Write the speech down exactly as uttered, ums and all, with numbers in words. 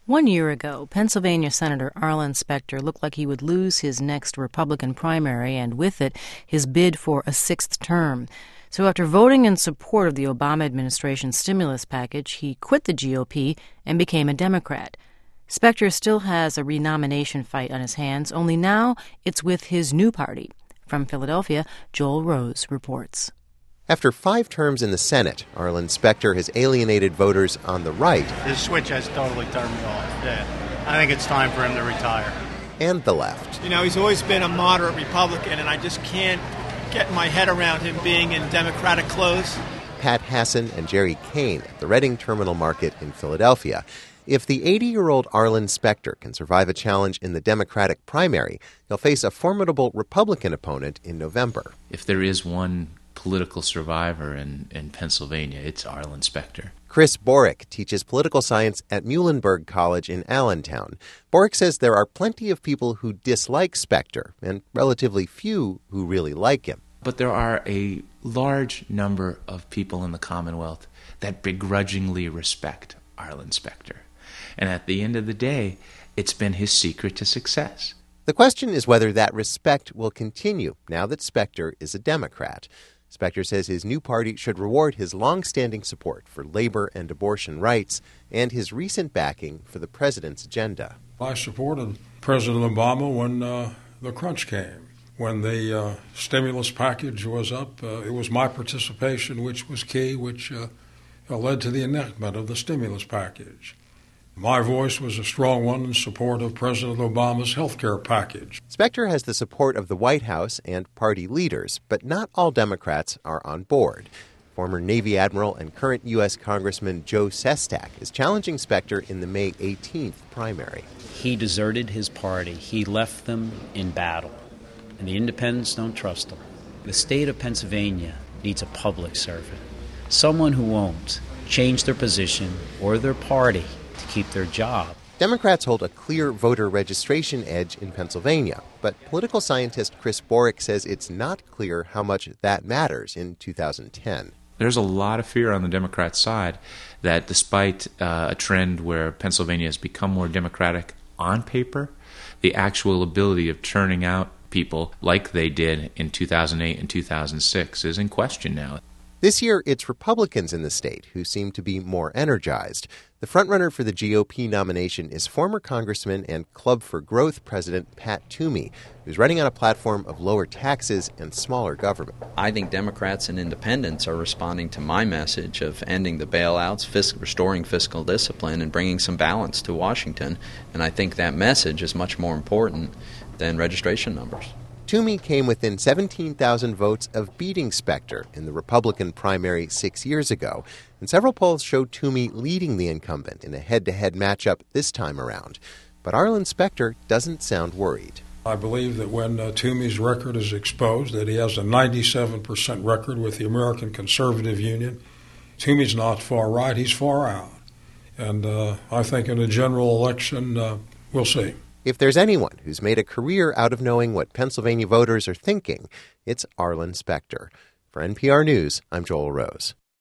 One year ago, Pennsylvania Senator Arlen Specter looked like he would lose his next Republican primary and with it, his bid for a sixth term. So after voting in support of the Obama administration's stimulus package, he quit the G O P and became a Democrat. Specter still has a renomination fight on his hands, only now it's with his new party. From Philadelphia, Joel Rose reports. After five terms in the Senate, Arlen Specter has alienated voters on the right. His switch has totally turned me off. Yeah. I think it's time for him to retire. And the left. You know, he's always been a moderate Republican, and I just can't get my head around him being in Democratic clothes. Pat Hassan and Jerry Kane at the Reading Terminal Market in Philadelphia. If the eighty-year-old Arlen Specter can survive a challenge in the Democratic primary, he'll face a formidable Republican opponent in November. If there is one political survivor in, in Pennsylvania, it's Arlen Specter. Chris Borick teaches political science at Muhlenberg College in Allentown. Borick says there are plenty of people who dislike Specter and relatively few who really like him. But there are a large number of people in the Commonwealth that begrudgingly respect Arlen Specter. And at the end of the day, it's been his secret to success. The question is whether that respect will continue now that Specter is a Democrat. Specter says his new party should reward his long-standing support for labor and abortion rights and his recent backing for the president's agenda. I supported President Obama when uh, the crunch came. When the uh, stimulus package was up, uh, it was my participation which was key, which uh, led to the enactment of the stimulus package. My voice was a strong one in support of President Obama's health care package. Specter has the support of the White House and party leaders, but not all Democrats are on board. Former Navy Admiral and current U S Congressman Joe Sestak is challenging Specter in the May eighteenth primary. He deserted his party. He left them in battle, and the independents don't trust him. The state of Pennsylvania needs a public servant, someone who won't change their position or their party to keep their job. Democrats hold a clear voter registration edge in Pennsylvania, but political scientist Chris Borick says it's not clear how much that matters in two thousand ten. There's a lot of fear on the Democrat side that despite uh, a trend where Pennsylvania has become more Democratic on paper, the actual ability of turning out people like they did in two thousand eight and two thousand six is in question now. This year, it's Republicans in the state who seem to be more energized. The frontrunner for the G O P nomination is former Congressman and Club for Growth President Pat Toomey, who's running on a platform of lower taxes and smaller government. I think Democrats and independents are responding to my message of ending the bailouts, fisc- restoring fiscal discipline, and bringing some balance to Washington. And I think that message is much more important than registration numbers. Toomey came within seventeen thousand votes of beating Specter in the Republican primary six years ago, and several polls showed Toomey leading the incumbent in a head-to-head matchup this time around. But Arlen Specter doesn't sound worried. I believe that when uh, Toomey's record is exposed, that he has a ninety-seven percent record with the American Conservative Union. Toomey's not far right, he's far out. And uh, I think in a general election, uh, we'll see. If there's anyone who's made a career out of knowing what Pennsylvania voters are thinking, it's Arlen Specter. For N P R News, I'm Joel Rose.